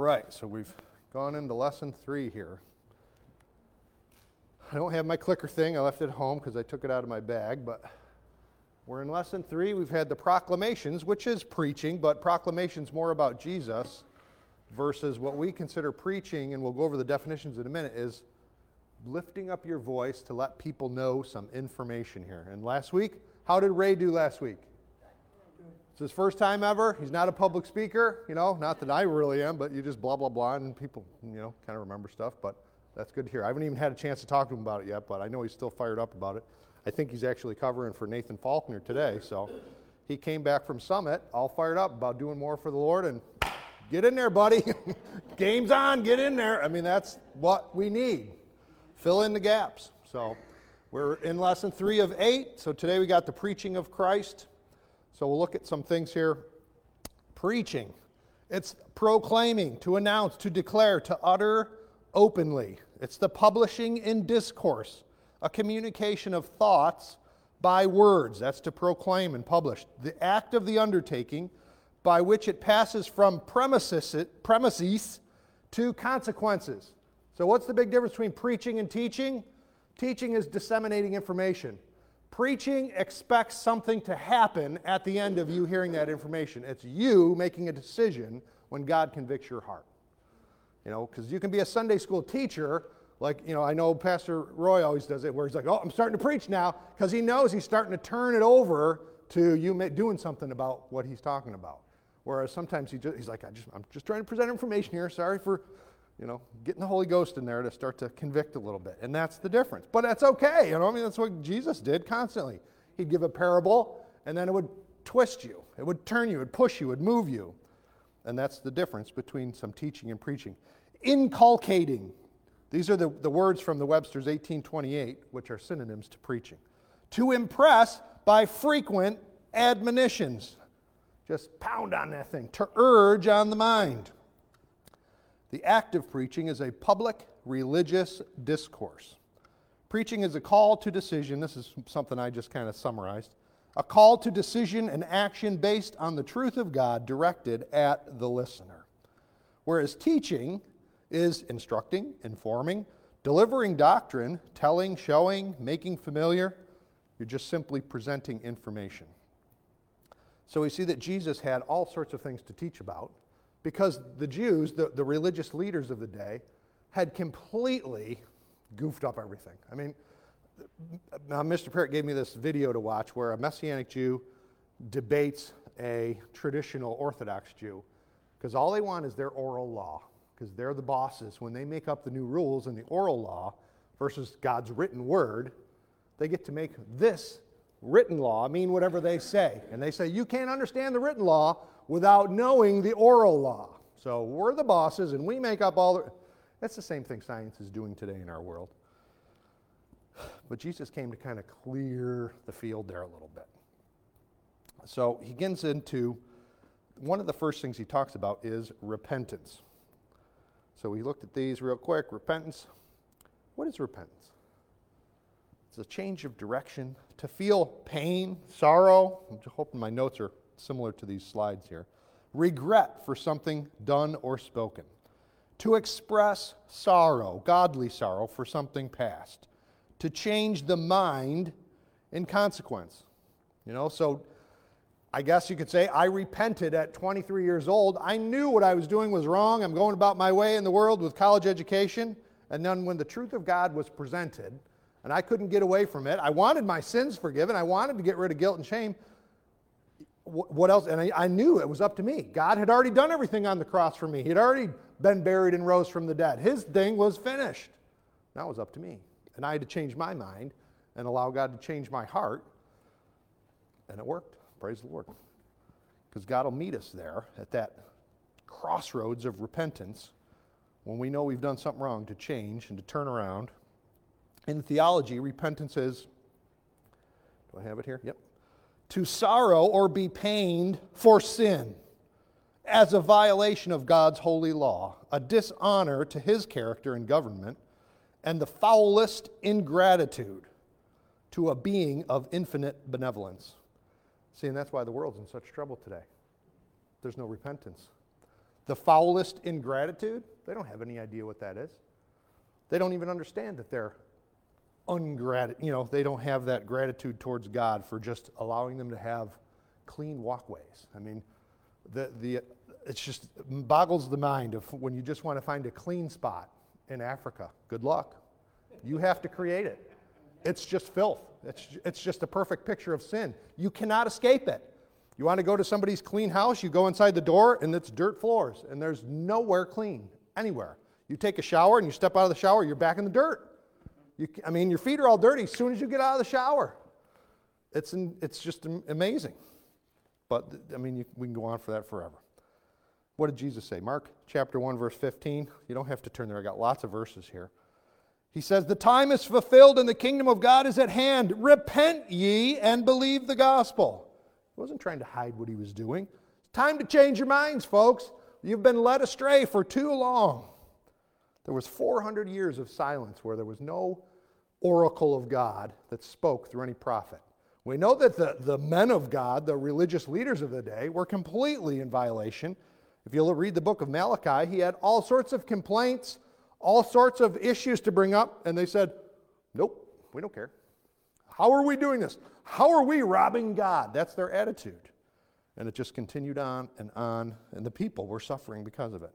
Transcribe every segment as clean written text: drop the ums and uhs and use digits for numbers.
right, so we've gone into lesson 3 here. I don't have my clicker thing. I left it at home because I took it out of my bag, but we're in lesson 3. We've had the proclamations, which is preaching, but proclamation's more about Jesus versus what we consider preaching, and we'll go over the definitions in a minute, is lifting up your voice to let people know some information here. And last week, how did Ray do last week? It's his first time ever. He's not a public speaker, not that I really am, but you just blah, blah, blah, and people, kind of remember stuff, but that's good to hear. I haven't even had a chance to talk to him about it yet, but I know he's still fired up about it. I think he's actually covering for Nathan Faulkner today, so he came back from Summit all fired up about doing more for the Lord, and get in there, buddy. Game's on, get in there. I mean, that's what we need. Fill in the gaps. So we're in lesson 3 of 8, so today we got the preaching of Christ. So we'll look at some things here. Preaching. It's proclaiming, to announce, to declare, to utter openly. It's the publishing in discourse, a communication of thoughts by words. That's to proclaim and publish. The act of the undertaking by which it passes from premises to consequences. So what's the big difference between preaching and teaching? Teaching is disseminating information. Preaching expects something to happen at the end of you hearing that information. It's you making a decision when God convicts your heart. Because you can be a Sunday school teacher, I know Pastor Roy always does it, where he's like, oh, I'm starting to preach now, because he knows he's starting to turn it over to you doing something about what he's talking about. Whereas sometimes he's like, I'm just trying to present information here, sorry for, getting the Holy Ghost in there to start to convict a little bit. And that's the difference. But that's okay, that's what Jesus did constantly. He'd give a parable, and then it would twist you. It would turn you, it would push you, it would move you. And that's the difference between some teaching and preaching. Inculcating. These are the words from the Webster's 1828, which are synonyms to preaching. To impress by frequent admonitions. Just pound on that thing. To urge on the mind. The act of preaching is a public religious discourse. Preaching is a call to decision. This is something I just kind of summarized. A call to decision and action based on the truth of God directed at the listener. Whereas teaching is instructing, informing, delivering doctrine, telling, showing, making familiar. You're just simply presenting information. So we see that Jesus had all sorts of things to teach about because the Jews, the religious leaders of the day, had completely goofed up everything. I mean, now Mr. Parrott gave me this video to watch where a Messianic Jew debates a traditional Orthodox Jew because all they want is their oral law, because they're the bosses. When they make up the new rules in the oral law versus God's written word, they get to make this written law mean whatever they say. And they say, you can't understand the written law without knowing the oral law. So we're the bosses and we make up all the... That's the same thing science is doing today in our world. But Jesus came to kind of clear the field there a little bit. So he gets into, one of the first things he talks about is repentance. So we looked at these real quick. Repentance. What is repentance? It's a change of direction. To feel pain, sorrow. I'm just hoping my notes are similar to these slides here. Regret for something done or spoken. To express sorrow, godly sorrow for something past. To change the mind in consequence. So I guess you could say I repented at 23 years old. I knew what I was doing was wrong. I'm going about my way in the world with college education. And then when the truth of God was presented, and I couldn't get away from it, I wanted my sins forgiven. I wanted to get rid of guilt and shame. What else? And I knew it was up to me. God had already done everything on the cross for me. He had already been buried and rose from the dead. His thing was finished. Now it was up to me. And I had to change my mind and allow God to change my heart. And it worked. Praise the Lord. Because God will meet us there at that crossroads of repentance when we know we've done something wrong to change and to turn around. In theology, repentance is, do I have it here? Yep. To sorrow or be pained for sin as a violation of God's holy law, a dishonor to his character and government, and the foulest ingratitude to a being of infinite benevolence. See, and that's why the world's in such trouble today. There's no repentance. the foulest ingratitude, they don't have any idea what that is. They don't even understand that they're ungratitude. They don't have that gratitude towards God for just allowing them to have clean walkways. I mean, it's just boggles the mind of when you just want to find a clean spot in Africa. Good luck. You have to create it. It's just filth. It's just a perfect picture of sin. You cannot escape it. You want to go to somebody's clean house, you go inside the door, and it's dirt floors, and there's nowhere clean, anywhere. You take a shower, and you step out of the shower, you're back in the dirt. Your feet are all dirty as soon as you get out of the shower. It's just amazing. But, we can go on for that forever. What did Jesus say? Mark chapter 1, verse 15. You don't have to turn there. I got lots of verses here. He says, "The time is fulfilled and the kingdom of God is at hand. Repent ye and believe the gospel." He wasn't trying to hide what he was doing. It's time to change your minds, folks. You've been led astray for too long. There was 400 years of silence where there was no oracle of God that spoke through any prophet. We know that the men of God, the religious leaders of the day, were completely in violation. If you'll read the book of Malachi, he had all sorts of complaints, all sorts of issues to bring up, and they said, nope, we don't care. How are we doing this? How are we robbing God? That's their attitude. And it just continued on, and the people were suffering because of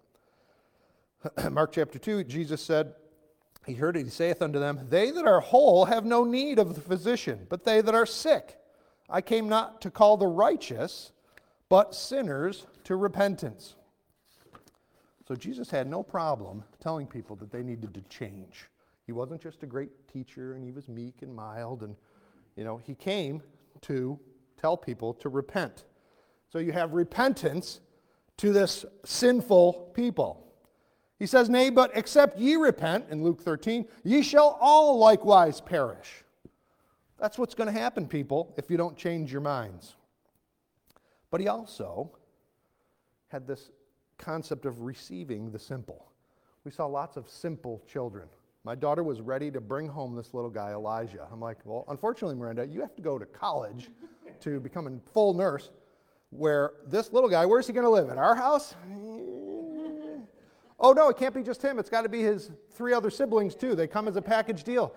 it. Mark chapter 2, Jesus said, he heard it, he saith unto them, "They that are whole have no need of the physician, but they that are sick. I came not to call the righteous, but sinners to repentance." So Jesus had no problem telling people that they needed to change. He wasn't just a great teacher, and he was meek and mild, and he came to tell people to repent. So you have repentance to this sinful people. He says, "Nay, but except ye repent," in Luke 13, "ye shall all likewise perish." That's what's going to happen, people, if you don't change your minds. But he also had this concept of receiving the simple. We saw lots of simple children. My daughter was ready to bring home this little guy, Elijah. I'm like, well, unfortunately, Miranda, you have to go to college to become a full nurse, where this little guy, where's he going to live? At our house? Oh, no, it can't be just him. It's got to be his 3 other siblings, too. They come as a package deal.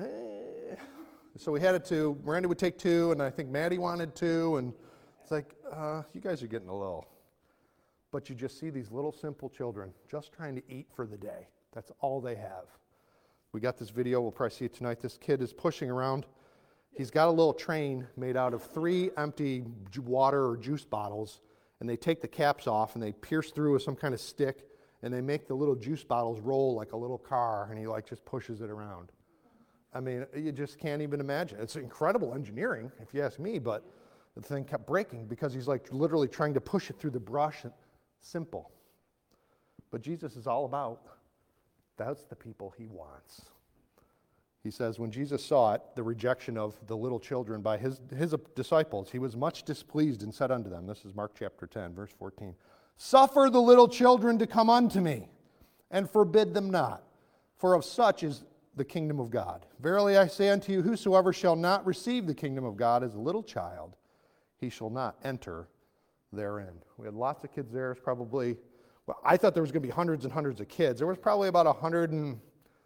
So we had it to, Miranda would take 2, and I think Maddie wanted 2, and it's like, you guys are getting a little. But you just see these little simple children just trying to eat for the day. That's all they have. We got this video, we'll probably see it tonight. This kid is pushing around. He's got a little train made out of 3 empty water or juice bottles, and they take the caps off, and they pierce through with some kind of stick, and they make the little juice bottles roll like a little car, and he just pushes it around. You just can't even imagine. It's incredible engineering, if you ask me, but the thing kept breaking because he's literally trying to push it through the brush. Simple. But Jesus is all about, that's the people he wants. He says, when Jesus saw it, the rejection of the little children by his disciples, he was much displeased and said unto them, this is Mark chapter 10, verse 14, "Suffer the little children to come unto me, and forbid them not, for of such is the kingdom of God. Verily I say unto you, whosoever shall not receive the kingdom of God as a little child, he shall not enter therein." We had lots of kids there. It's probably, I thought there was going to be hundreds and hundreds of kids. There was probably about 100 and,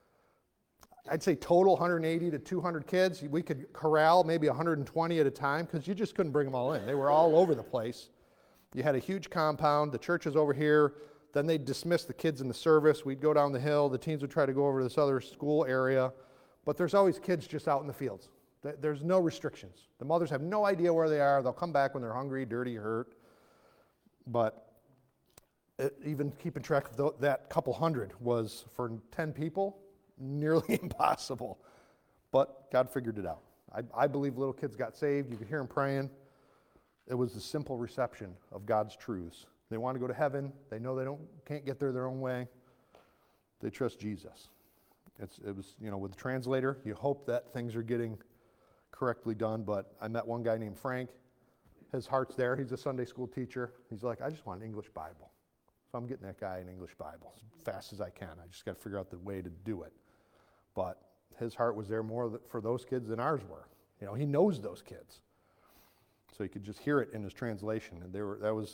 I'd say total 180 to 200 kids. We could corral maybe 120 at a time because you just couldn't bring them all in. They were all over the place. You had a huge compound. The church is over here. Then they'd dismiss the kids in the service. We'd go down the hill. The teens would try to go over to this other school area. But there's always kids just out in the fields. There's no restrictions. The mothers have no idea where they are. They'll come back when they're hungry, dirty, hurt. But even keeping track of that couple hundred was, for 10 people, nearly impossible. But God figured it out. I believe little kids got saved. You could hear them praying. It was a simple reception of God's truths. They want to go to heaven. They know they can't get there their own way. They trust Jesus. It was, with the translator, you hope that things are getting correctly done. But I met one guy named Frank. His heart's there. He's a Sunday school teacher. He's like, I just want an English Bible. So I'm getting that guy an English Bible as fast as I can. I just got to figure out the way to do it. But his heart was there more for those kids than ours were. He knows those kids. So you could just hear it in his translation. And that was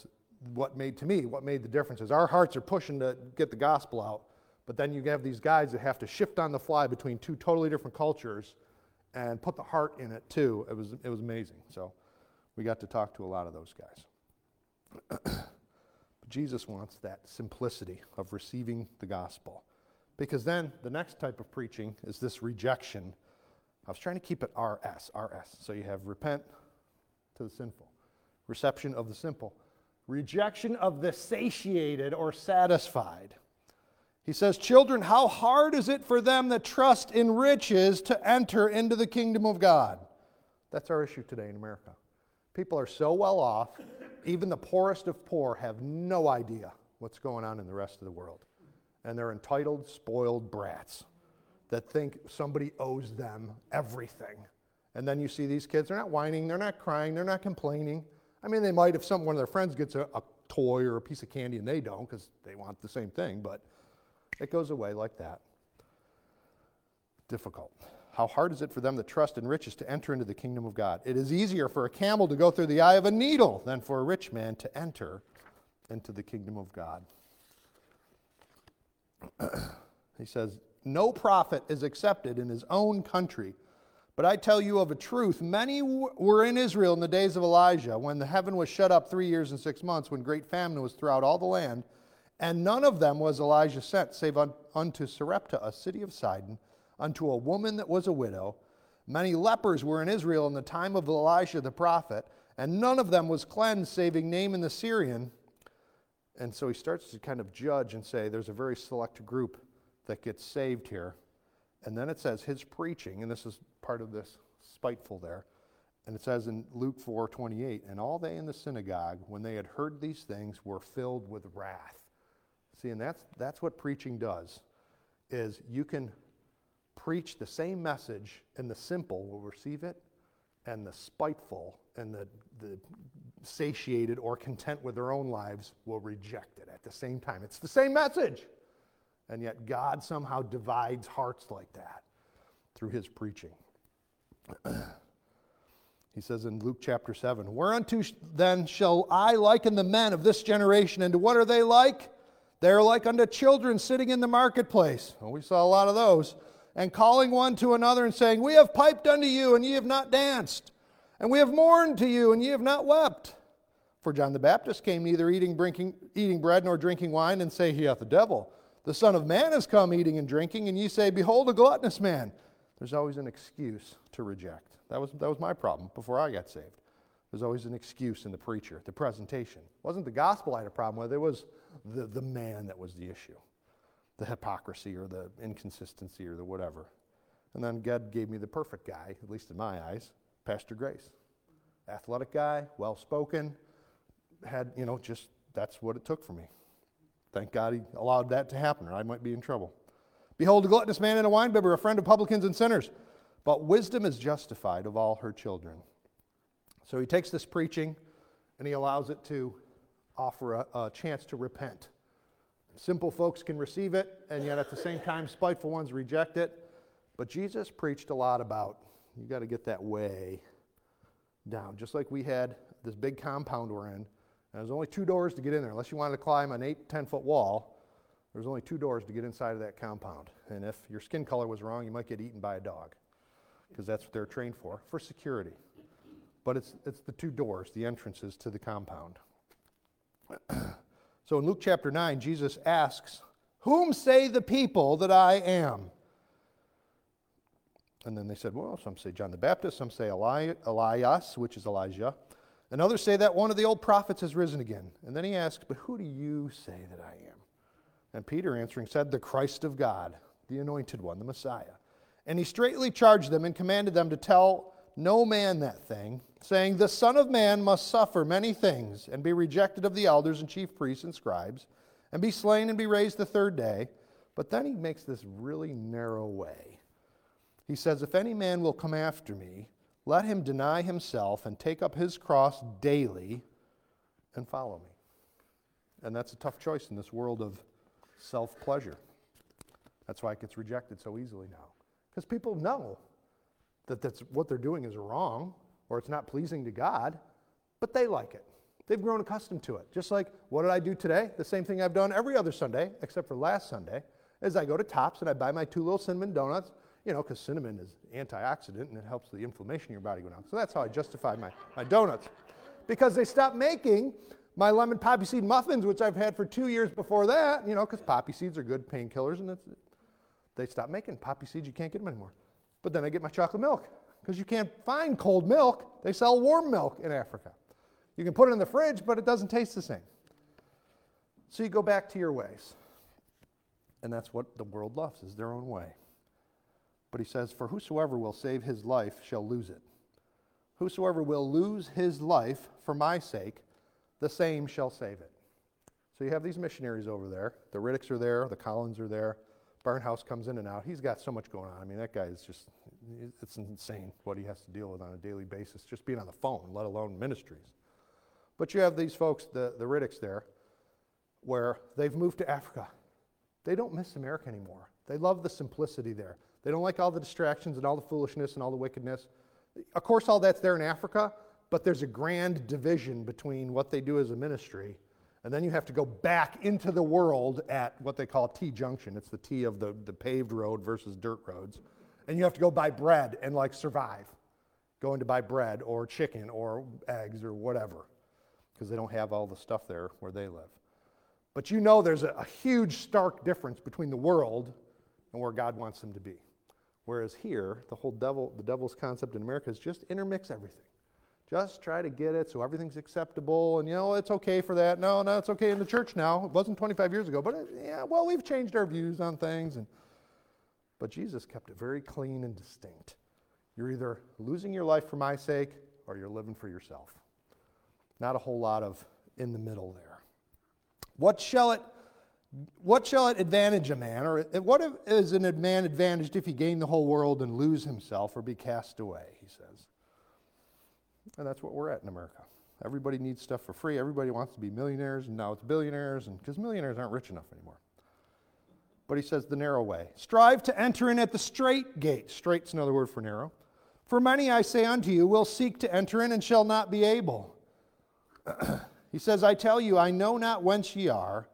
what made the difference is our hearts are pushing to get the gospel out, but then you have these guys that have to shift on the fly between two totally different cultures and put the heart in it too. It was amazing. So we got to talk to a lot of those guys. But Jesus wants that simplicity of receiving the gospel, because then the next type of preaching is this rejection. I was trying to keep it RS. So you have repent to the sinful, reception of the simple, rejection of the satiated or satisfied. He says, children, how hard is it for them that trust in riches to enter into the kingdom of God? That's our issue today in America. People are so well off, even the poorest of poor have no idea what's going on in the rest of the world. And they're entitled, spoiled brats that think somebody owes them everything. And then you see these kids, they're not whining, they're not crying, they're not complaining. I mean, they might if one of their friends gets a toy or a piece of candy and they don't because they want the same thing, but it goes away like that. Difficult. How hard is it for them that trust in riches to enter into the kingdom of God? It is easier for a camel to go through the eye of a needle than for a rich man to enter into the kingdom of God. He says, no prophet is accepted in his own country. But I tell you of a truth, many were in Israel in the days of Elijah, when the heaven was shut up 3 years and 6 months, when great famine was throughout all the land, and none of them was Elijah sent, save unto Sarepta, a city of Sidon, unto a woman that was a widow. Many lepers were in Israel in the time of Elisha the prophet, and none of them was cleansed, saving Naaman the Syrian. And so he starts to kind of judge and say there's a very select group that gets saved here. And then it says his preaching, and this is part of this spiteful there, and it says in Luke 4:28, and all they in the synagogue, when they had heard these things, were filled with wrath. See, and that's what preaching does, is you can preach the same message, and the simple will receive it, and the spiteful and the satiated or content with their own lives will reject it at the same time. It's the same message. And yet God somehow divides hearts like that through his preaching. He says in Luke chapter 7, whereunto then shall I liken the men of this generation, and to what are they like? They are like unto children sitting in the marketplace. Well, we saw a lot of those. And calling one to another and saying, we have piped unto you, and ye have not danced. And we have mourned to you, and ye have not wept. For John the Baptist came neither eating bread nor drinking wine, and say he hath the devil. The Son of Man has come eating and drinking, and ye say, behold, a gluttonous man. There's always an excuse to reject. That was my problem before I got saved. There's always an excuse in the preacher, the presentation. It wasn't the gospel I had a problem with, it was the man that was the issue. The hypocrisy or the inconsistency or the whatever. And then God gave me the perfect guy, at least in my eyes, Pastor Grace. Athletic guy, well-spoken, had, just that's what it took for me. Thank God he allowed that to happen, or I might be in trouble. Behold, a gluttonous man and a winebibber, a friend of publicans and sinners. But wisdom is justified of all her children. So he takes this preaching, and he allows it to offer a chance to repent. Simple folks can receive it, and yet at the same time, spiteful ones reject it. But Jesus preached a lot about, you got to get that way down. Just like we had this big compound we're in, and there's only 2 doors to get in there. Unless you wanted to climb an 8-10-foot wall, there's only 2 doors to get inside of that compound. And if your skin color was wrong, you might get eaten by a dog, because that's what they're trained for security. But it's the 2 doors, the entrances to the compound. So in Luke chapter 9, Jesus asks, whom say the people that I am? And then they said, well, some say John the Baptist, some say Elias, which is Elijah, and others say that one of the old prophets has risen again. And then he asks, but who do you say that I am? And Peter answering said, the Christ of God, the anointed one, the Messiah. And he straitly charged them and commanded them to tell no man that thing, saying, the Son of Man must suffer many things, and be rejected of the elders and chief priests and scribes, and be slain and be raised the 3rd day. But then he makes this really narrow way. He says, if any man will come after me, let him deny himself and take up his cross daily and follow me. And that's a tough choice in this world of self-pleasure. That's why it gets rejected so easily now. Because people know that what they're doing is wrong, or it's not pleasing to God, but they like it. They've grown accustomed to it. Just like, what did I do today? The same thing I've done every other Sunday, except for last Sunday, is I go to Tops and I buy my 2 little cinnamon donuts, because cinnamon is antioxidant and it helps the inflammation in your body go down. So that's how I justify my donuts. Because they stopped making my lemon poppy seed muffins, which I've had for 2 years before that, because poppy seeds are good painkillers, and they stopped making poppy seeds. You can't get them anymore. But then I get my chocolate milk, because you can't find cold milk. They sell warm milk in Africa. You can put it in the fridge, but it doesn't taste the same. So you go back to your ways. And that's what the world loves, is their own way. But he says, for whosoever will save his life shall lose it. Whosoever will lose his life for my sake, the same shall save it. So you have these missionaries over there. The Riddicks are there. The Collins are there. Barnhouse comes in and out. He's got so much going on. I mean, that guy is just, it's insane what he has to deal with on a daily basis, just being on the phone, let alone ministries. But you have these folks, the Riddicks there, where they've moved to Africa. They don't miss America anymore. They love the simplicity there. They don't like all the distractions and all the foolishness and all the wickedness. Of course, all that's there in Africa, but there's a grand division between what they do as a ministry, and then you have to go back into the world at what they call T-junction. It's the T of the paved road versus dirt roads. And you have to go buy bread and survive. Going to buy bread or chicken or eggs or whatever, because they don't have all the stuff there where they live. But there's a huge stark difference between the world and where God wants them to be. Whereas here, the devil's concept in America is just intermix everything. Just try to get it so everything's acceptable, and it's okay for that. No, it's okay in the church now. It wasn't 25 years ago, but we've changed our views on things. But Jesus kept it very clean and distinct. You're either losing your life for my sake or you're living for yourself. Not a whole lot of in the middle there. What shall it advantage a man, or what is a man advantaged if he gain the whole world and lose himself or be cast away, he says. And that's what we're at in America. Everybody needs stuff for free. Everybody wants to be millionaires, and now it's billionaires, because millionaires aren't rich enough anymore. But he says the narrow way. Strive to enter in at the straight gate. Straight's another word for narrow. For many, I say unto you, will seek to enter in and shall not be able. He says, I tell you, I know not whence ye are.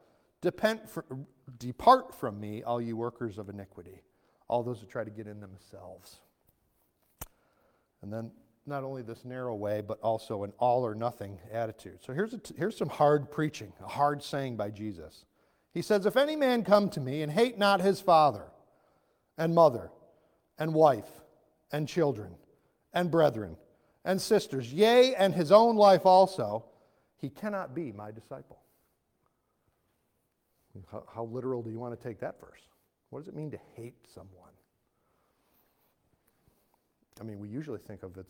Depart from me, all you workers of iniquity. All those who try to get in themselves. And then not only this narrow way, but also an all or nothing attitude. So here's some hard preaching, a hard saying by Jesus. He says, if any man come to me and hate not his father and mother and wife and children and brethren and sisters, yea, and his own life also, he cannot be my disciple. How literal do you want to take that verse? What does it mean to hate someone? I mean, we usually think of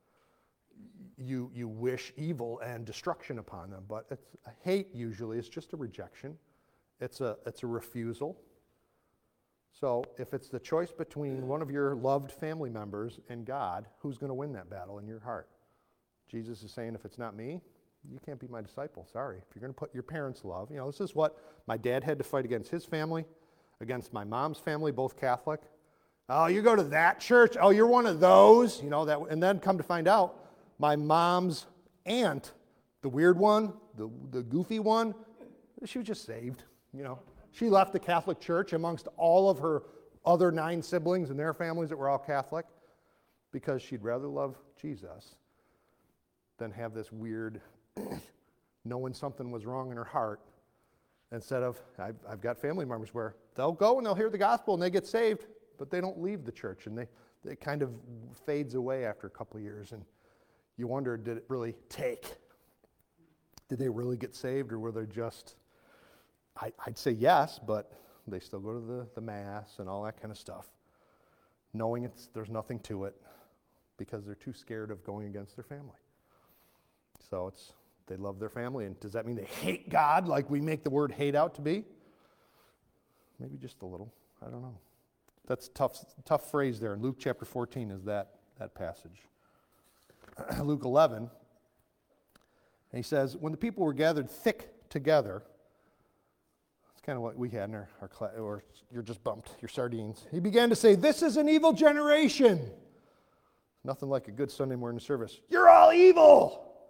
you wish evil and destruction upon them, but hate usually is just a rejection. It's a refusal. So if it's the choice between one of your loved family members and God, who's going to win that battle in your heart? Jesus is saying, if it's not me, you can't be my disciple. Sorry. If you're going to put your parents' love, this is what my dad had to fight against his family, against my mom's family, both Catholic. Oh, you go to that church? Oh, you're one of those? That, and then come to find out, my mom's aunt, the weird one, the goofy one, she was just saved. She left the Catholic Church amongst all of her other 9 siblings and their families that were all Catholic, because she'd rather love Jesus than have this weird knowing something was wrong in her heart, instead of, I've got family members where they'll go and they'll hear the gospel and they get saved, but they don't leave the church, and they kind of fades away after a couple of years, and you wonder, did it really take? Did they really get saved, or were they just, I'd say yes, but they still go to the mass and all that kind of stuff, knowing there's nothing to it, because they're too scared of going against their family. So they love their family, and does that mean they hate God like we make the word hate out to be? Maybe just a little. I don't know. That's a tough phrase there. In Luke chapter 14 is that passage. Luke 11, and he says, when the people were gathered thick together, it's kind of what we had in our class, or you're just bumped, you're sardines. He began to say, this is an evil generation. Nothing like a good Sunday morning service. You're all evil.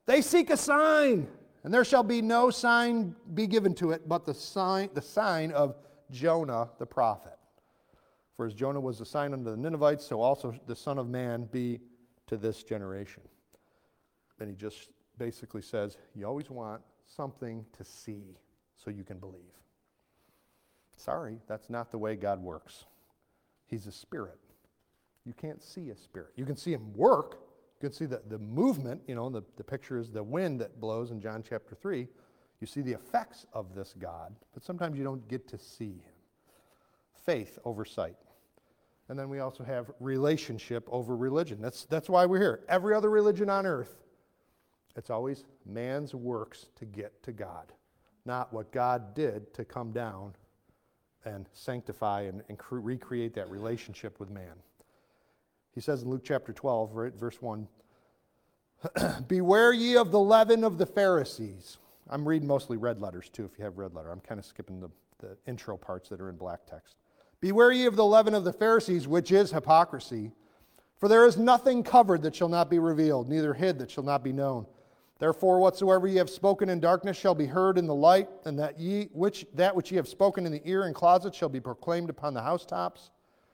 They seek a sign, and there shall be no sign be given to it but the sign of Jonah the prophet. For as Jonah was a sign unto the Ninevites, so also the Son of Man be to this generation. And he just basically says, you always want something to see so you can believe. Sorry, that's not the way God works. He's a spirit. You can't see a spirit. You can see him work. You can see the movement. The picture is the wind that blows in John chapter 3. You see the effects of this God, but sometimes you don't get to see him. Faith over sight. And then we also have relationship over religion. That's why we're here. Every other religion on earth, it's always man's works to get to God, not what God did to come down and sanctify and recreate that relationship with man. He says in Luke chapter 12, verse 1, beware ye of the leaven of the Pharisees. I'm reading mostly red letters too, if you have red letter. I'm kind of skipping the intro parts that are in black text. Beware ye of the leaven of the Pharisees, which is hypocrisy. For there is nothing covered that shall not be revealed, neither hid that shall not be known. Therefore, whatsoever ye have spoken in darkness shall be heard in the light, and that which ye have spoken in the ear in closets shall be proclaimed upon the housetops.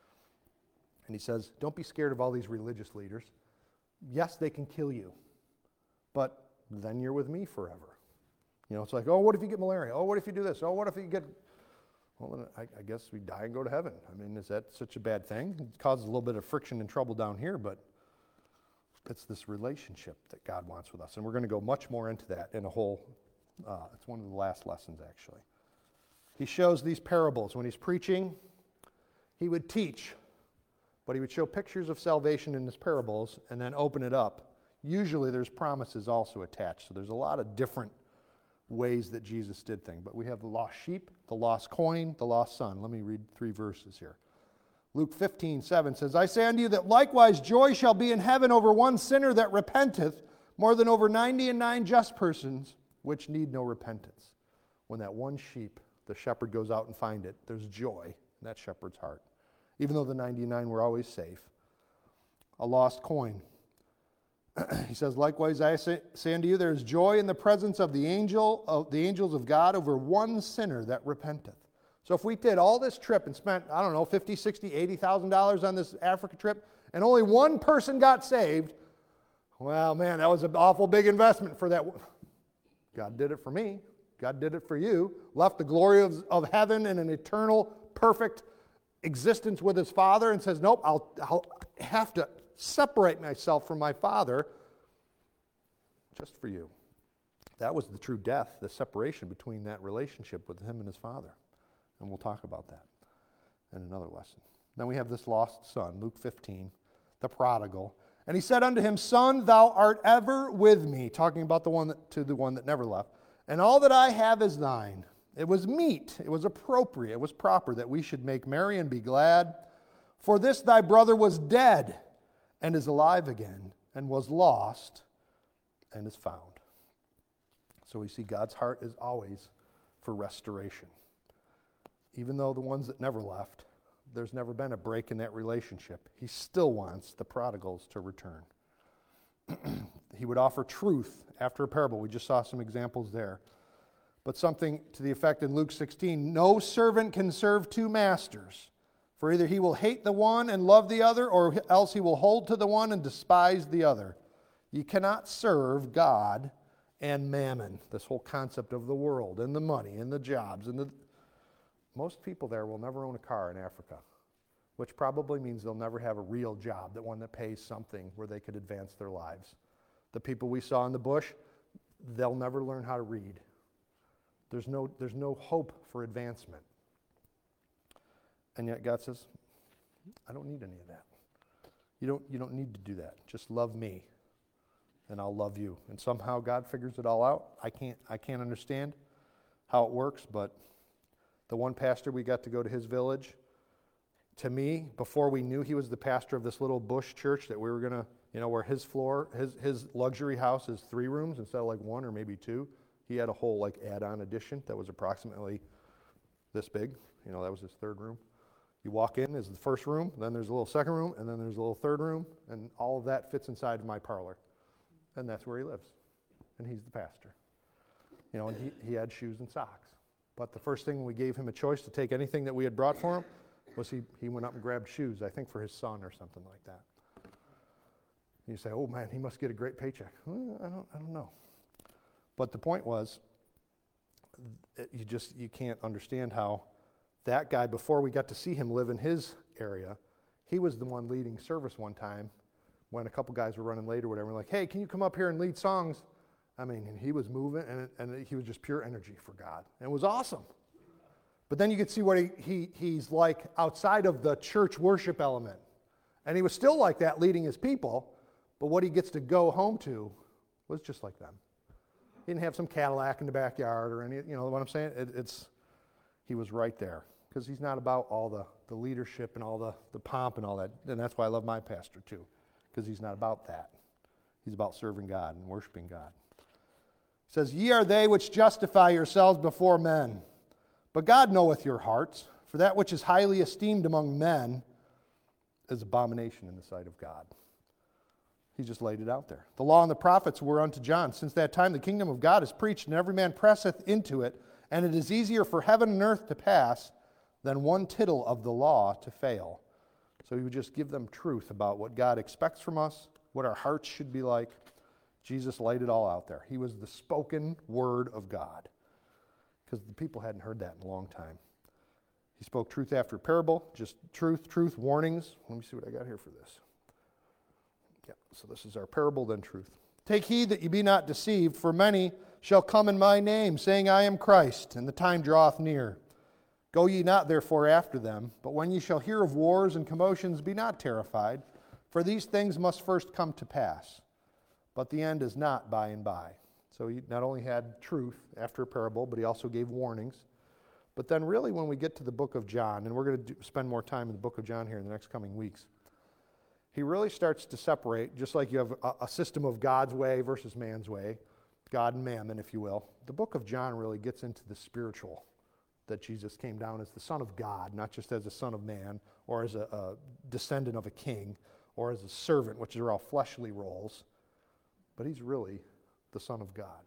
And he says, don't be scared of all these religious leaders. Yes, they can kill you, but then you're with me forever. It's like, oh, what if you get malaria? Oh, what if you do this? Oh, what if you get... Well, then I guess we die and go to heaven. I mean, is that such a bad thing? It causes a little bit of friction and trouble down here, but it's this relationship that God wants with us. And we're going to go much more into that in a whole, it's one of the last lessons, actually. He shows these parables. When he's preaching, he would teach, but he would show pictures of salvation in his parables and then open it up. Usually there's promises also attached. So there's a lot of different ways that Jesus did things. But we have the lost sheep, the lost coin, the lost son. Let me read 3 verses here. Luke 15:7 says, I say unto you that likewise joy shall be in heaven over one sinner that repenteth, more than over 99 just persons, which need no repentance. When that one sheep, the shepherd goes out and finds it, there's joy in that shepherd's heart. Even though the 99 were always safe. A lost coin. He says, likewise I say unto you, there is joy in the presence of the angels of God over one sinner that repenteth. So if we did all this trip and spent, I don't know, $50,000, $60,000, $80,000 on this Africa trip, and only one person got saved, well, man, that was an awful big investment for that. God did it for me. God did it for you. Left the glory of heaven and an eternal, perfect existence with his Father and says, nope, I'll have to separate myself from my Father just for you. That was the true death, the separation between that relationship with him and his Father. And we'll talk about that in another lesson. Then we have this lost son, Luke 15, the prodigal. And he said unto him, Son, thou art ever with me, talking about the one that never left. And all that I have is thine. It was meet, it was appropriate, it was proper that we should make merry and be glad. For this thy brother was dead and is alive again, and was lost and is found. So we see God's heart is always for restoration. Even though the ones that never left, there's never been a break in that relationship. He still wants the prodigals to return. He would offer truth after a parable. We just saw some examples there. But something to the effect in Luke 16, no servant can serve 2 masters, for either he will hate the one and love the other, or else he will hold to the one and despise the other. You cannot serve God and mammon, this whole concept of the world and the money and the jobs. Most people there will never own a car in Africa, which probably means they'll never have a real job, that one that pays something where they could advance their lives. The people we saw in the bush, they'll never learn how to read. There's no hope for advancement. And yet God says, I don't need any of that. You don't need to do that. Just love me, and I'll love you. And somehow God figures it all out. I can't understand how it works, but the one pastor, we got to go to his village. To me, before we knew he was the pastor of this little bush church that we were going to, where his floor, his luxury house is 3 rooms instead of like 1 or maybe 2. He had a whole add-on addition that was approximately this big. That was his 3rd room. You walk in, is the first room, then there's a little second room, and then there's a little 3rd room, and all of that fits inside of my parlor. And that's where he lives. and he's the pastor. You know, and he had shoes and socks. But the first thing we gave him a choice to take anything that we had brought for him was he went up and grabbed shoes, I think for his son or something like that. You say, oh man, he must get a great paycheck. Well, I don't know. But the point was, you can't understand how that guy, before we got to see him live in his area, he was the one leading service one time when a couple guys were running late or whatever. We're like, hey, can you come up here and lead songs? I mean, and he was moving, and he was just pure energy for God. And it was awesome. But then you could see what he's like outside of the church worship element. And he was still like that leading his people, but what he gets to go home to was just like them. He didn't have some Cadillac in the backyard or any, you know what I'm saying? He was right there. Because he's not about all the leadership and all the pomp and all that. And that's why I love my pastor too. Because he's not about that. He's about serving God and worshiping God. It says, ye are they which justify yourselves before men. But God knoweth your hearts. For that which is highly esteemed among men is abomination in the sight of God. He just laid it out there. The law and the prophets were unto John. Since that time the kingdom of God is preached, and every man presseth into it. And it is easier for heaven and earth to pass than one tittle of the law to fail. So he would just give them truth about what God expects from us, what our hearts should be like. Jesus laid it all out there. He was the spoken word of God. Because the people hadn't heard that in a long time. He spoke truth after parable, just truth, warnings. Let me see what I got here for this. Yeah, so this is our parable, then truth. Take heed that ye be not deceived, for many shall come in my name, saying, I am Christ, and the time draweth near. Go ye not therefore after them, but when ye shall hear of wars and commotions, be not terrified, for these things must first come to pass. But the end is not by and by. So he not only had truth after a parable, but he also gave warnings. But then really when we get to the book of John, and we're going to spend more time in the book of John here in the next coming weeks, he really starts to separate, just like you have a system of God's way versus man's way, God and mammon, if you will. The book of John really gets into the spiritual, that Jesus came down as the Son of God, not just as a son of man, or as a descendant of a king, or as a servant, which are all fleshly roles, but he's really the Son of God.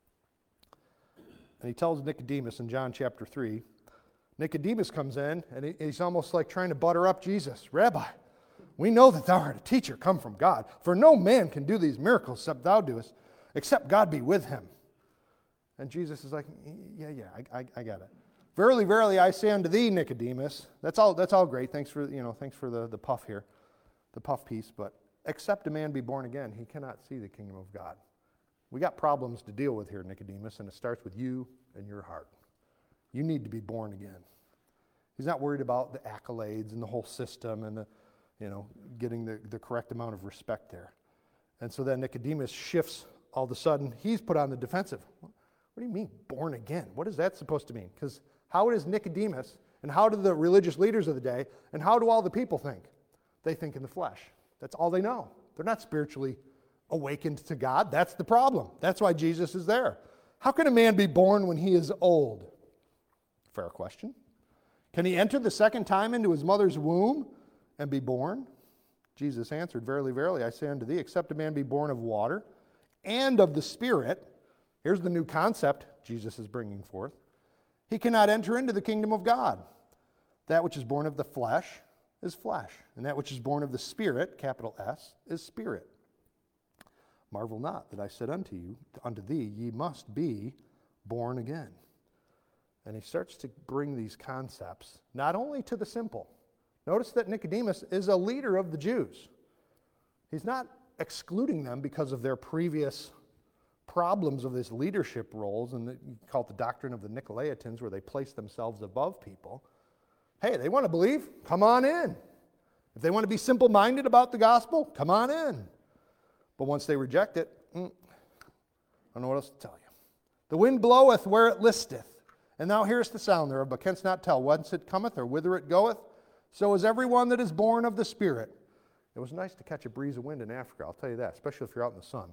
And he tells Nicodemus in John chapter 3, Nicodemus comes in, and he's almost like trying to butter up Jesus. Rabbi, we know that thou art a teacher come from God, for no man can do these miracles except thou doest, except God be with him. And Jesus is like, yeah, I got it. Verily, verily, I say unto thee, Nicodemus. That's all great. Thanks for the puff here, the puff piece. But except a man be born again, he cannot see the kingdom of God. We got problems to deal with here, Nicodemus, and it starts with you and your heart. You need to be born again. He's not worried about the accolades and the whole system and getting the correct amount of respect there. And so then Nicodemus shifts all of a sudden. He's put on the defensive. What do you mean, born again? What is that supposed to mean? Because how does Nicodemus, and how do the religious leaders of the day, and how do all the people think? They think in the flesh. That's all they know. They're not spiritually awakened to God. That's the problem. That's why Jesus is there. How can a man be born when he is old? Fair question. Can he enter the second time into his mother's womb and be born? Jesus answered, verily, verily, I say unto thee, except a man be born of water and of the Spirit, here's the new concept Jesus is bringing forth, he cannot enter into the kingdom of God. That which is born of the flesh is flesh, and that which is born of the Spirit, capital S, is spirit. Marvel not that I said unto thee, ye must be born again. And he starts to bring these concepts, not only to the simple. Notice that Nicodemus is a leader of the Jews. He's not excluding them because of their previous problems of this leadership roles, and you call it the doctrine of the Nicolaitans, where they place themselves above people. Hey, they want to believe? Come on in. If they want to be simple-minded about the gospel, come on in. But once they reject it, I don't know what else to tell you. The wind bloweth where it listeth, and thou hearest the sound thereof, but canst not tell whence it cometh or whither it goeth. So is everyone that is born of the Spirit. It was nice to catch a breeze of wind in Africa, I'll tell you that, especially if you're out in the sun.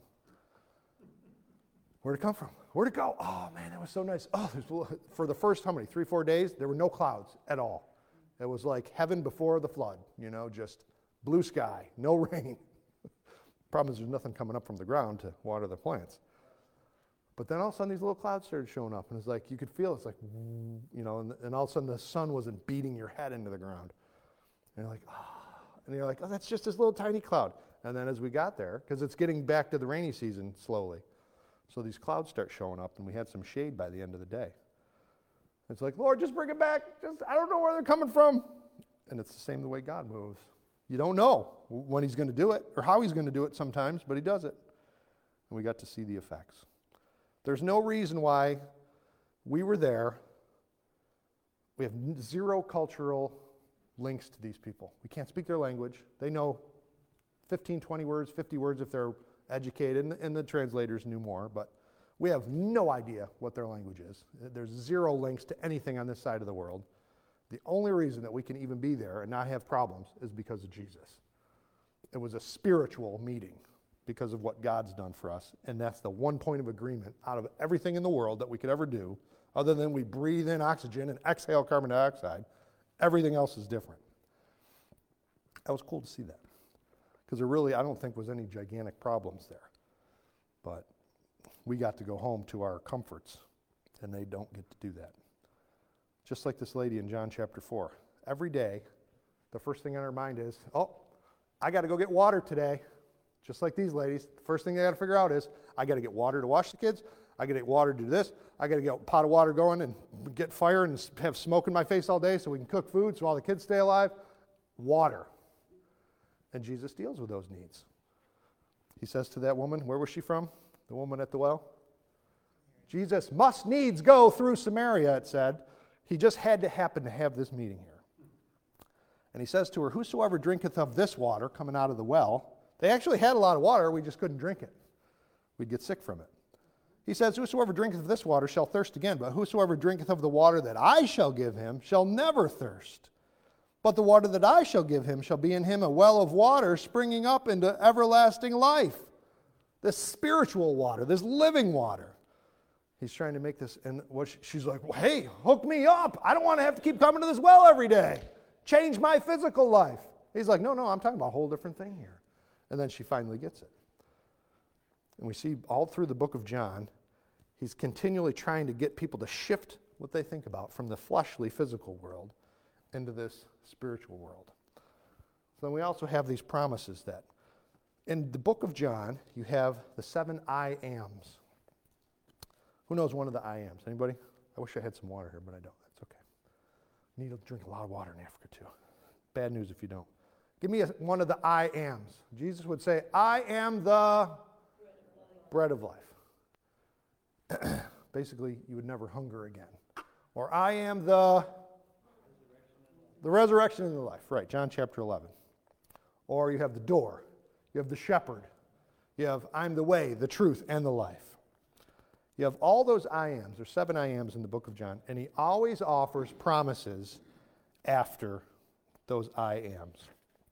Where'd it come from? Where'd it go? Oh, man, that was so nice. Oh, for the first, 3-4 days, there were no clouds at all. It was like heaven before the flood, just blue sky, no rain. Problem is there's nothing coming up from the ground to water the plants. But then all of a sudden these little clouds started showing up, and it's like you could feel it's like, and all of a sudden the sun wasn't beating your head into the ground. And you're like, oh, that's just this little tiny cloud. And then as we got there, because it's getting back to the rainy season slowly, so these clouds start showing up, and we had some shade by the end of the day. It's like, Lord, just bring it back. I don't know where they're coming from. And it's the same the way God moves. You don't know when he's going to do it or how he's going to do it sometimes, but he does it. And we got to see the effects. There's no reason why we were there. We have zero cultural links to these people. We can't speak their language. They know 15, 20 words, 50 words if they're educated, and the translators knew more, but we have no idea what their language is. There's zero links to anything on this side of the world. The only reason that we can even be there and not have problems is because of Jesus. It was a spiritual meeting because of what God's done for us, and that's the one point of agreement out of everything in the world that we could ever do, other than we breathe in oxygen and exhale carbon dioxide. Everything else is different. That was cool to see that, because there really, I don't think, was any gigantic problems there. But we got to go home to our comforts, and they don't get to do that. Just like this lady in John chapter 4. Every day, the first thing on her mind is, I got to go get water today. Just like these ladies, the first thing they got to figure out is, I got to get water to wash the kids. I got to get water to do this. I got to get a pot of water going and get fire and have smoke in my face all day so we can cook food so all the kids stay alive. Water. And Jesus deals with those needs. He says to that woman, where was she from? The woman at the well? Jesus must needs go through Samaria, it said. He just had to happen to have this meeting here. And he says to her, whosoever drinketh of this water coming out of the well, they actually had a lot of water, we just couldn't drink it. We'd get sick from it. He says, whosoever drinketh of this water shall thirst again, but whosoever drinketh of the water that I shall give him shall never thirst. But the water that I shall give him shall be in him a well of water springing up into everlasting life. This spiritual water, this living water. He's trying to make this, and she's like, well, hey, hook me up. I don't want to have to keep coming to this well every day. Change my physical life. He's like, no, I'm talking about a whole different thing here. And then she finally gets it. And we see all through the book of John, he's continually trying to get people to shift what they think about from the fleshly, physical world into this spiritual world. So then we also have these promises that in the book of John, you have the 7 I ams. Who knows one of the I ams? Anybody? I wish I had some water here, but I don't. That's okay. You need to drink a lot of water in Africa too. Bad news if you don't. Give me one of the I ams. Jesus would say, I am the bread of life. Basically, you would never hunger again. Or I am the resurrection and the life. Right, John chapter 11. Or you have the door. You have the shepherd. You have I'm the way, the truth, and the life. You have all those I ams. There's 7 I ams in the book of John. And he always offers promises after those I ams.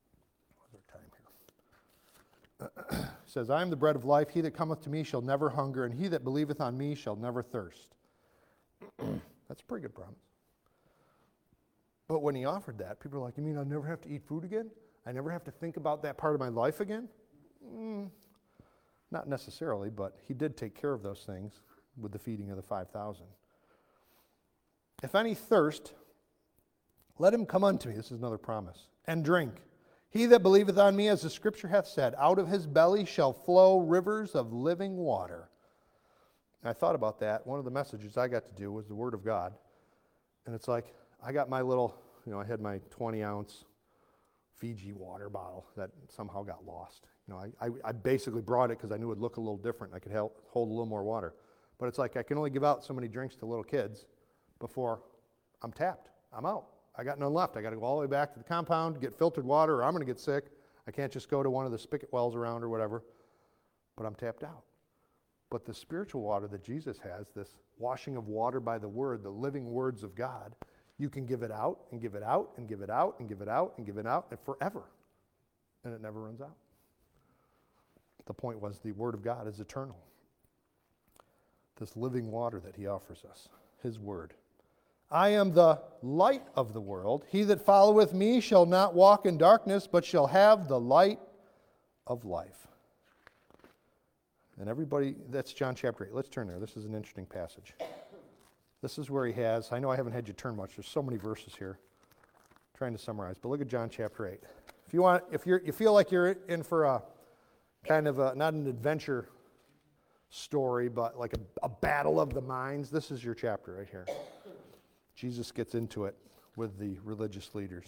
He says, I am the bread of life. He that cometh to me shall never hunger, and he that believeth on me shall never thirst. That's a pretty good promise. But when he offered that, people are like, you mean I'll never have to eat food again? I never have to think about that part of my life again? Not necessarily, but he did take care of those things with the feeding of the 5,000. If any thirst, let him come unto me. This is another promise. And drink. He that believeth on me, as the scripture hath said, out of his belly shall flow rivers of living water. And I thought about that. One of the messages I got to do was the Word of God. And it's like, I got my little, I had my 20-ounce Fiji water bottle that somehow got lost. I basically brought it because I knew it would look a little different. I could hold a little more water. But it's like I can only give out so many drinks to little kids before I'm tapped. I'm out. I got none left. I got to go all the way back to the compound, get filtered water, or I'm going to get sick. I can't just go to one of the spigot wells around or whatever. But I'm tapped out. But the spiritual water that Jesus has, this washing of water by the Word, the living words of God, you can give it out and give it out and give it out and give it out and give it out and forever. And it never runs out. The point was the Word of God is eternal. This living water that he offers us, his Word. I am the light of the world. He that followeth me shall not walk in darkness, but shall have the light of life. And everybody, that's John chapter 8. Let's turn there. This is an interesting passage. This is where he has, I know I haven't had you turn much. There's so many verses here. I'm trying to summarize, but look at John chapter 8. If you feel like you're in for a kind of a, not an adventure story, but like a battle of the minds, this is your chapter right here. Jesus gets into it with the religious leaders.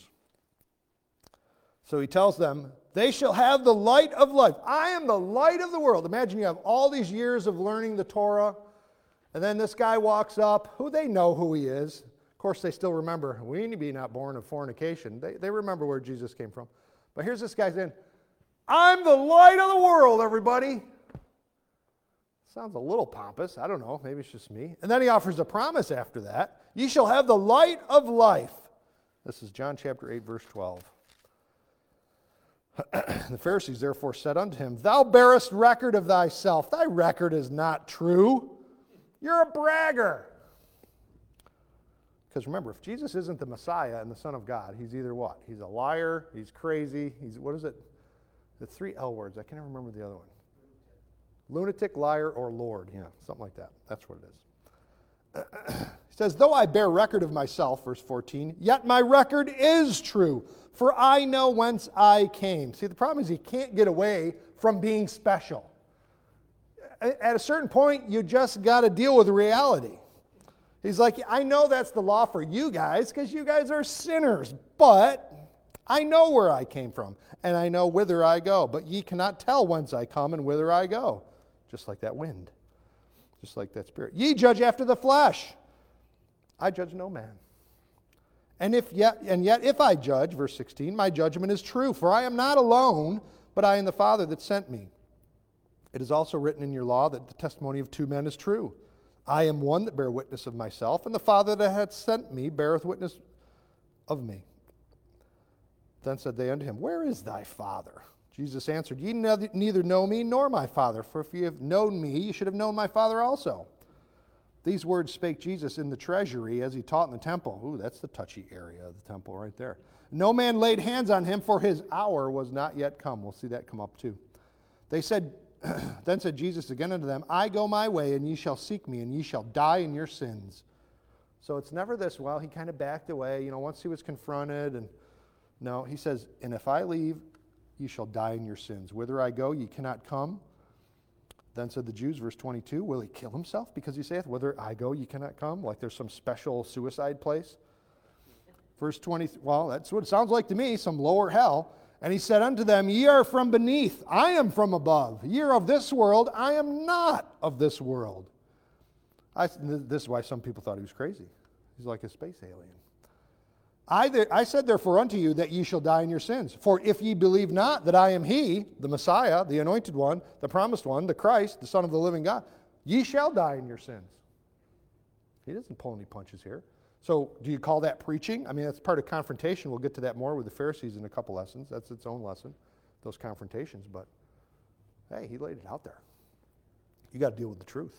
So he tells them, they shall have the light of life. I am the light of the world. Imagine you have all these years of learning the Torah, and then this guy walks up, who they know who he is. Of course, they still remember, we need to be not born of fornication. They remember where Jesus came from. But here's this guy saying, I'm the light of the world, everybody. Sounds a little pompous. I don't know. Maybe it's just me. And then he offers a promise after that. Ye shall have the light of life. This is John chapter 8, verse 12. The Pharisees therefore said unto him, Thou bearest record of thyself. Thy record is not true. You're a bragger. Because remember, if Jesus isn't the Messiah and the Son of God, he's either what? He's a liar, he's crazy, he's, what is it? The 3 L words. I can't even remember the other one. Lunatic, liar, or Lord. Yeah, something like that. That's what it is. He says, Though I bear record of myself, verse 14, yet my record is true, for I know whence I came. See, the problem is he can't get away from being special. At a certain point, you just got to deal with reality. He's like, I know that's the law for you guys, because you guys are sinners, but I know where I came from, and I know whither I go. But ye cannot tell whence I come and whither I go. Just like that wind. Just like that spirit. Ye judge after the flesh. I judge no man. And yet if I judge, verse 16, my judgment is true, for I am not alone, but I am the Father that sent me. It is also written in your law that the testimony of 2 men is true. I am one that bear witness of myself, and the Father that hath sent me beareth witness of me. Then said they unto him, Where is thy Father? Jesus answered, Ye neither know me nor my Father, for if ye have known me, ye should have known my Father also. These words spake Jesus in the treasury as he taught in the temple. Ooh, that's the touchy area of the temple right there. No man laid hands on him, for his hour was not yet come. We'll see that come up too. They said, Then said Jesus again unto them, I go my way, and ye shall seek me, and ye shall die in your sins. So it's never this, well, he kind of backed away, once he was confronted. And no, he says, and if I leave, ye shall die in your sins. Whither I go, ye cannot come. Then said the Jews, verse 22, will he kill himself because he saith, whither I go, ye cannot come? Like there's some special suicide place. Verse 20, well, that's what it sounds like to me, some lower hell. And he said unto them, Ye are from beneath, I am from above. Ye are of this world, I am not of this world. This is why some people thought he was crazy. He's like a space alien. I said therefore unto you that ye shall die in your sins. For if ye believe not that I am he, the Messiah, the anointed one, the promised one, the Christ, the Son of the living God, ye shall die in your sins. He doesn't pull any punches here. So do you call that preaching? I mean, that's part of confrontation. We'll get to that more with the Pharisees in a couple lessons. That's its own lesson, those confrontations. But hey, he laid it out there. You got to deal with the truth.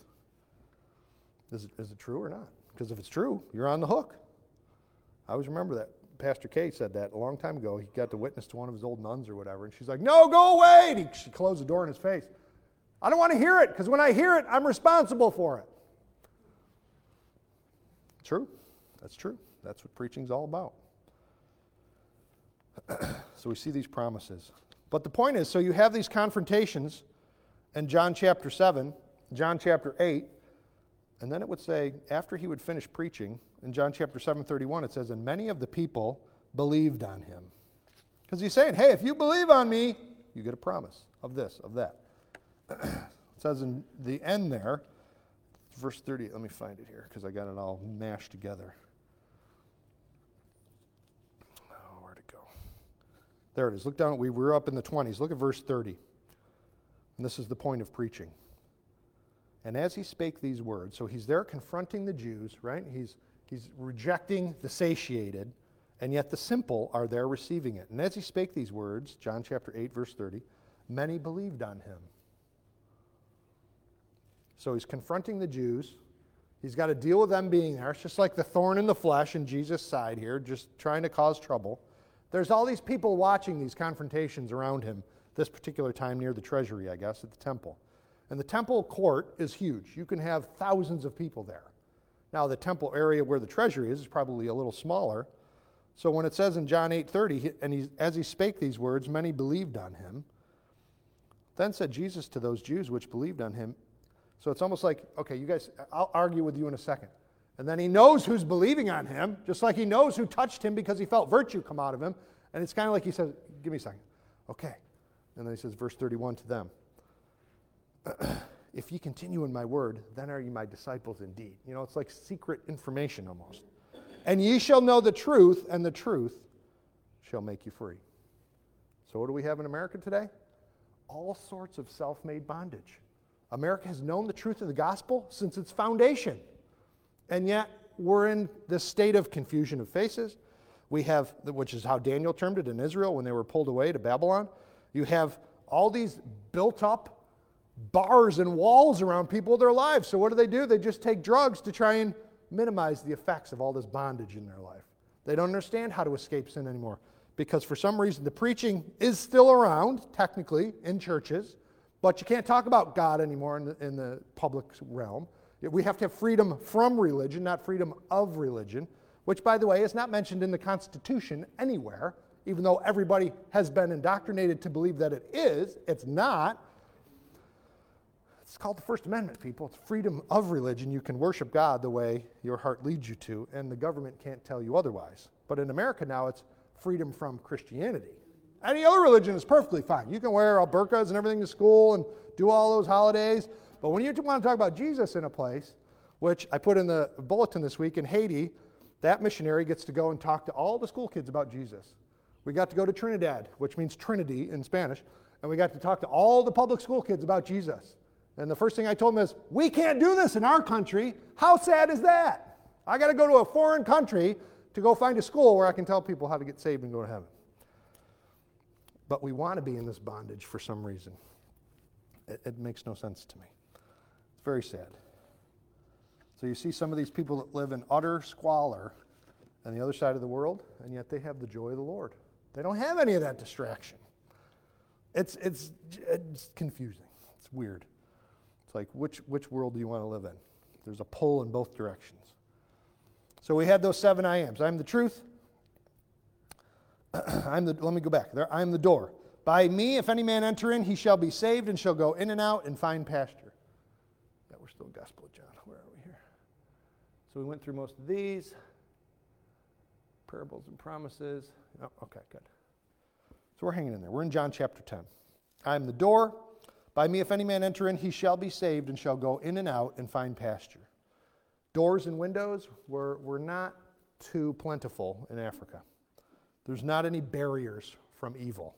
Is it true or not? Because if it's true, you're on the hook. I always remember that. Pastor Kay said that a long time ago. He got to witness to one of his old nuns or whatever, and she's like, no, go away! And she closed the door in his face. I don't want to hear it, because when I hear it, I'm responsible for it. True. That's true. That's what preaching's all about. So we see these promises. But the point is, so you have these confrontations in John chapter 7, John chapter 8, and then it would say, after he would finish preaching, in John chapter 7:31, it says, and many of the people believed on him. Because he's saying, hey, if you believe on me, you get a promise of this, of that. It says in the end there, verse 30, let me find it here, because I got it all mashed together. Oh, where'd it go? There it is. Look down, we were up in the 20s. Look at verse 30. And this is the point of preaching. And as he spake these words, so he's there confronting the Jews, right? He's rejecting the satiated, and yet the simple are there receiving it. And as he spake these words, John chapter 8, verse 30, many believed on him. So he's confronting the Jews. He's got to deal with them being there. It's just like the thorn in the flesh in Jesus' side here, just trying to cause trouble. There's all these people watching these confrontations around him, this particular time near the treasury, I guess, at the temple. And the temple court is huge. You can have thousands of people there. Now, the temple area where the treasury is probably a little smaller. So when it says in John 8:30, and as he spake these words, many believed on him. Then said Jesus to those Jews which believed on him. So it's almost like, okay, you guys, I'll argue with you in a second. And then he knows who's believing on him, just like he knows who touched him because he felt virtue come out of him. And it's kind of like he says, give me a second. Okay. And then he says, verse 31 to them. If ye continue in my word, then are ye my disciples indeed. You know, it's like secret information almost. And ye shall know the truth, and the truth shall make you free. So what do we have in America today? All sorts of self-made bondage. America has known the truth of the gospel since its foundation. And yet, we're in this state of confusion of faces. We have, which is how Daniel termed it in Israel when they were pulled away to Babylon. You have all these built-up bars and walls around people their lives. So what do? They just take drugs to try and minimize the effects of all this bondage in their life. They don't understand how to escape sin anymore because for some reason the preaching is still around, technically, in churches, but you can't talk about God anymore in the public realm. We have to have freedom from religion, not freedom of religion, which, by the way, is not mentioned in the Constitution anywhere, even though everybody has been indoctrinated to believe that it is. It's not. It's called the First Amendment, people. It's freedom of religion. You can worship God the way your heart leads you to, and the government can't tell you otherwise. But in America now, it's freedom from Christianity. Any other religion is perfectly fine. You can wear burqas and everything to school and do all those holidays. But when you want to talk about Jesus in a place, which I put in the bulletin this week, in Haiti, that missionary gets to go and talk to all the school kids about Jesus. We got to go to Trinidad, which means Trinity in Spanish, and we got to talk to all the public school kids about Jesus. And the first thing I told them is, we can't do this in our country. How sad is that? I got to go to a foreign country to go find a school where I can tell people how to get saved and go to heaven. But we want to be in this bondage for some reason. It makes no sense to me. It's very sad. So you see some of these people that live in utter squalor on the other side of the world, and yet they have the joy of the Lord. They don't have any of that distraction. It's confusing. It's weird. It's like, which world do you want to live in? There's a pull in both directions. So we had those 7 I ams. I'm the truth. Let me go back. I am the door. By me, if any man enter in, he shall be saved and shall go in and out and find pasture. Yeah, we're still Gospel of John. Where are we here? So we went through most of these. Parables and promises. Oh, okay, good. So we're hanging in there. We're in John chapter 10. I am the door. By me, if any man enter in, he shall be saved and shall go in and out and find pasture. Doors and windows were not too plentiful in Africa. There's not any barriers from evil.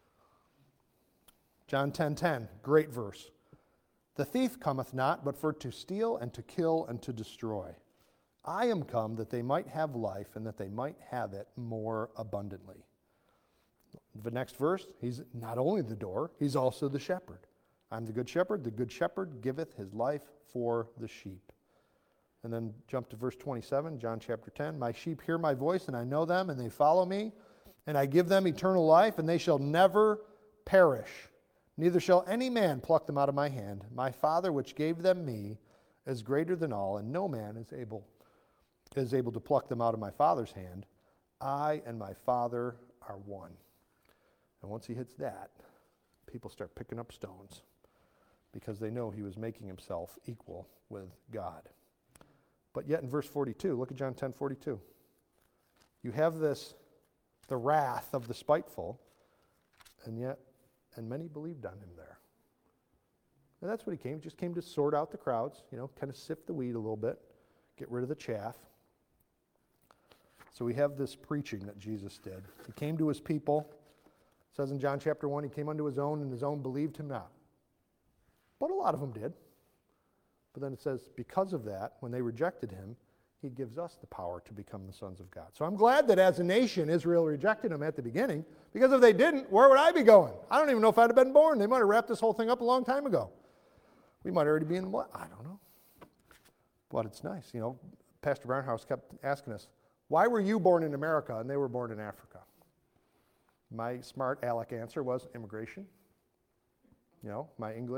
John 10:10, great verse. The thief cometh not, but for to steal and to kill and to destroy. I am come that they might have life and that they might have it more abundantly. The next verse, he's not only the door, he's also the shepherd. I'm the good shepherd. The good shepherd giveth his life for the sheep. And then jump to verse 27, John chapter 10. My sheep hear my voice, and I know them, and they follow me. And I give them eternal life, and they shall never perish. Neither shall any man pluck them out of my hand. My Father which gave them me is greater than all, and no man is able to pluck them out of my Father's hand. I and my Father are one. And once he hits that, people start picking up stones because they know he was making himself equal with God. But yet in verse 42, look at John 10:42. You have the wrath of the spiteful, and many believed on him there. And that's what he came. He just came to sort out the crowds, kind of sift the wheat a little bit, get rid of the chaff. So we have this preaching that Jesus did. He came to his people. It says in John chapter 1, he came unto his own, and his own believed him not. But a lot of them did. But then it says, because of that, when they rejected him, he gives us the power to become the sons of God. So I'm glad that as a nation, Israel rejected him at the beginning, because if they didn't, where would I be going? I don't even know if I'd have been born. They might have wrapped this whole thing up a long time ago. We might already be in the blood. I don't know. But it's nice. Pastor Brownhouse kept asking us, why were you born in America and they were born in Africa? My smart aleck answer was immigration. My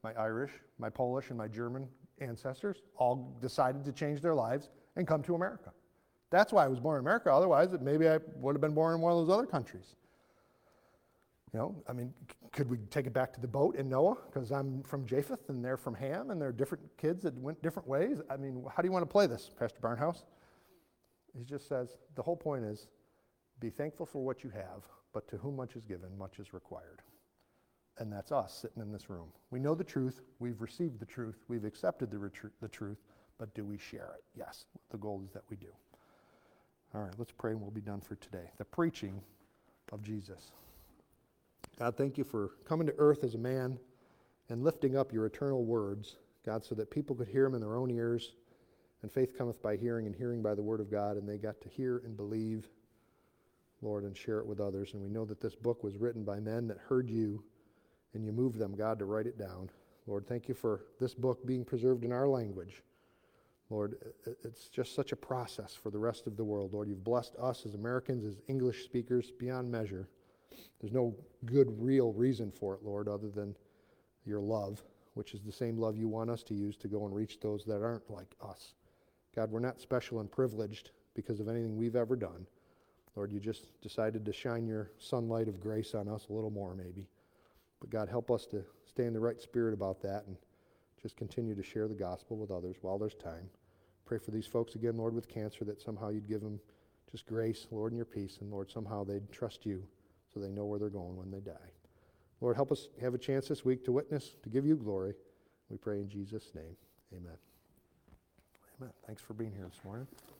my Irish, my Polish, and my German ancestors all decided to change their lives and come to America. That's why I was born in America. Otherwise, maybe I would have been born in one of those other countries. You know, I mean, could we take it back to the boat in Noah? Because I'm from Japheth and they're from Ham and they're different kids that went different ways. I mean, how do you want to play this, Pastor Barnhouse? He just says, the whole point is, be thankful for what you have, but to whom much is given, much is required. And that's us sitting in this room. We know the truth. We've received the truth. We've accepted the truth. But do we share it? Yes. The goal is that we do. All right, let's pray and we'll be done for today. The preaching of Jesus. God, thank you for coming to earth as a man and lifting up your eternal words, God, so that people could hear them in their own ears. And faith cometh by hearing, and hearing by the word of God. And they got to hear and believe, Lord, and share it with others. And we know that this book was written by men that heard you, and you moved them, God, to write it down. Lord, thank you for this book being preserved in our language. Lord, it's just such a process for the rest of the world. Lord, you've blessed us as Americans, as English speakers, beyond measure. There's no good, real reason for it, Lord, other than your love, which is the same love you want us to use to go and reach those that aren't like us. God, we're not special and privileged because of anything we've ever done. Lord, you just decided to shine your sunlight of grace on us a little more, maybe. But God, help us to stay in the right spirit about that and just continue to share the gospel with others while there's time. Pray for these folks again, Lord, with cancer, that somehow you'd give them just grace, Lord, and your peace. And Lord, somehow they'd trust you so they know where they're going when they die. Lord, help us have a chance this week to witness, to give you glory. We pray in Jesus' name. Amen. Amen. Thanks for being here this morning.